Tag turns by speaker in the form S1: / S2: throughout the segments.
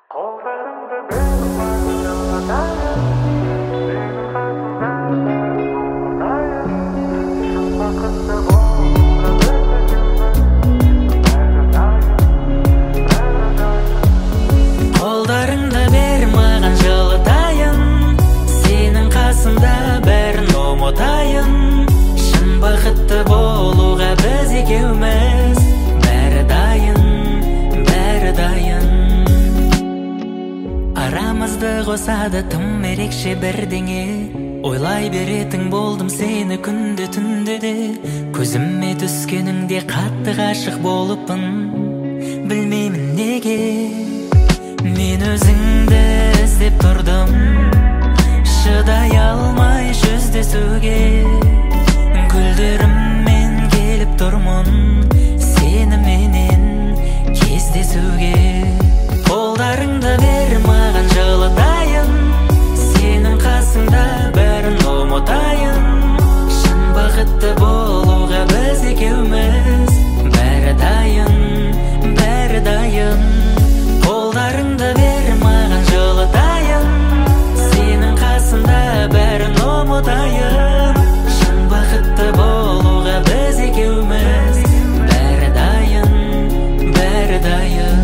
S1: Kollarında bir yolundayım, senin karşında buradayım. Şu vakıtta burada
S2: Kollarında bir mаған жылытайын, сенің қасында бәрін ұмытайын. Шын бақытты болуға біз екеуміз, бәрі дайын, бәрі дайын. Арамызды қосады тым ерекше бірдеңе, ойлай беретін болдым сені күнде түнде де. Көзіме түскеніңде қатты ғашық болыппын, білмеймін неге. Мен өзіңді іздеп тұрдым, шыдай алмай жүздесуге. Гүлдеріммен келіп тұрмын, сеніменен кездесуге. Қолдарыңды бер маған жылытайын, сенің қасыңда бәрін ұмытайын. Шын бақытты болуға біз екеуміз, бәрі дайын, бәрі дайын. Қолдарыңды бер маған жылытайын, сенің қасында бәрін ұмытайын. Шын бақытты болуға біз екеуміз, бәрі дайын, бәрі дайын.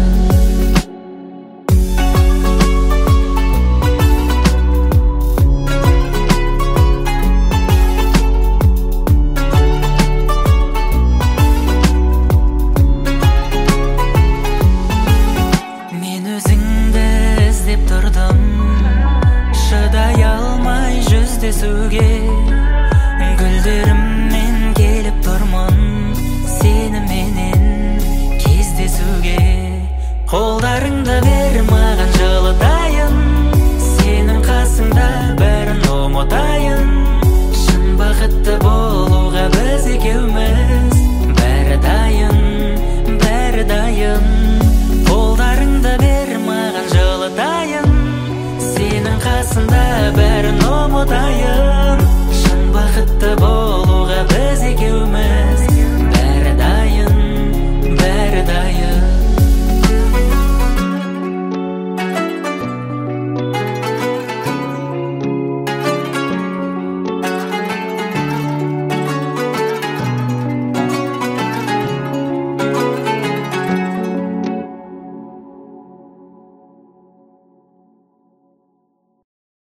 S2: Тұрдым, шыдай алмай жүздесуге.